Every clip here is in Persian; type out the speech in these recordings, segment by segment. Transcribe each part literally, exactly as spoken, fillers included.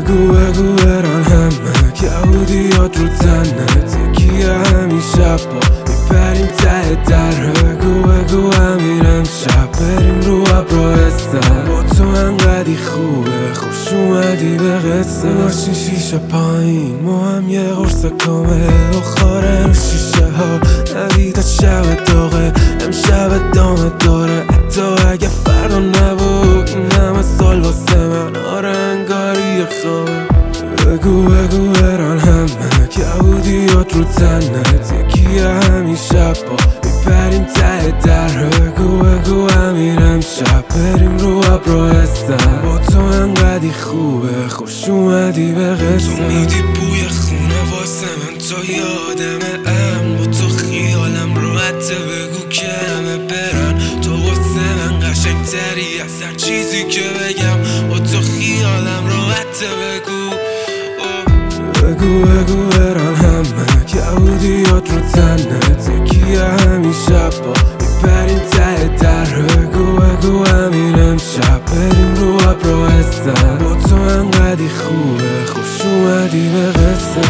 بگو بگو بران همه که عودیات رو تنت یکی همین شب با میپریم ته در. بگو بگو همین امشب بریم رو ابراهستان با تو انقدی خوبه خوش اومدی به قصه. ماشین شیشه پایین ما هم یه قرص کامل بخاره رو شیشه ها ندید شب داغه امشب دامه داره حتی اگه فردا نبود این همه سال واسه من آره انگاری خوابه. بگو بگو بران همه که عودیات رو تنت یکی همین شب با میپریم ته در. بگو بگو همین امشب بریم رو ابراهستان با تو انقدی خوبه خوش اومدی به قصه. تو میدی بوی خونه واسه من تو یادم ام با تو خیالم رو حتی بگو که همه برن تو واسه من قشنگ تری از هر چیزی که بگم با تو خیالم رو حتی بگو. بگو بگو بران همه که عودیات رو تنت یکی همین شب با میپریم ته در. بگو بگو همین امشب بریم رو ابراهستان با تو انقدی خوبه خوش اومدی به قصه.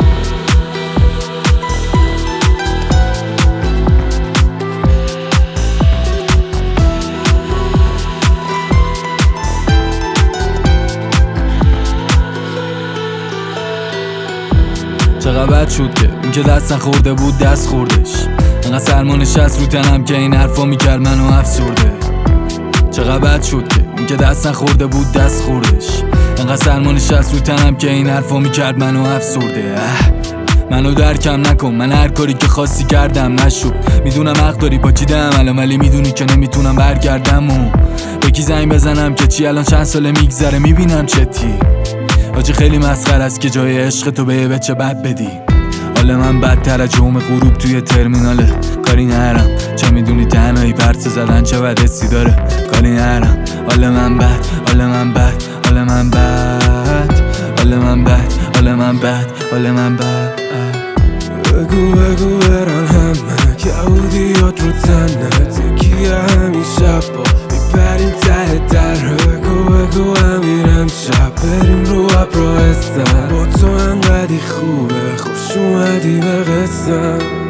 چقدر بد شد که اون که دستن خورده بود دست خوردش. انقدر سرما نشست رو تنم که این حرفا میکرد منو افسرده. چقدر بد شد که اون که دستن خورده بود دست خوردش. انقدر سرما نشست رو تنم که این حرفا میکرد منو افسرده. منو درکم نکن من هر کاری که خواستی کردم نشد. میدونم حق داری پاچیدم الان ولی میدونی که نمیتونم برگردم و به کی زنگ بزنم که چی الان چند ساله میگذره میبینم چتی. آجی خیلی مسخره است که جای عشق تو به بچه بد بدی. حال من بدتر از جوم غروب توی ترمیناله. کاری نرم چه میدونی تنهایی پرسه زدن چه بد حسی داره. کاری نرم حال من بد حال من بد حال من بد حال من بد حال من بد حال من بد. بگو بگو بران همه که عودیات رو تنت یکی همین شب با میپریم ته در. بگو بگو همین امشب بریم رو ابراهستان با تو انقدی خوبه خوش اومدی به قصه.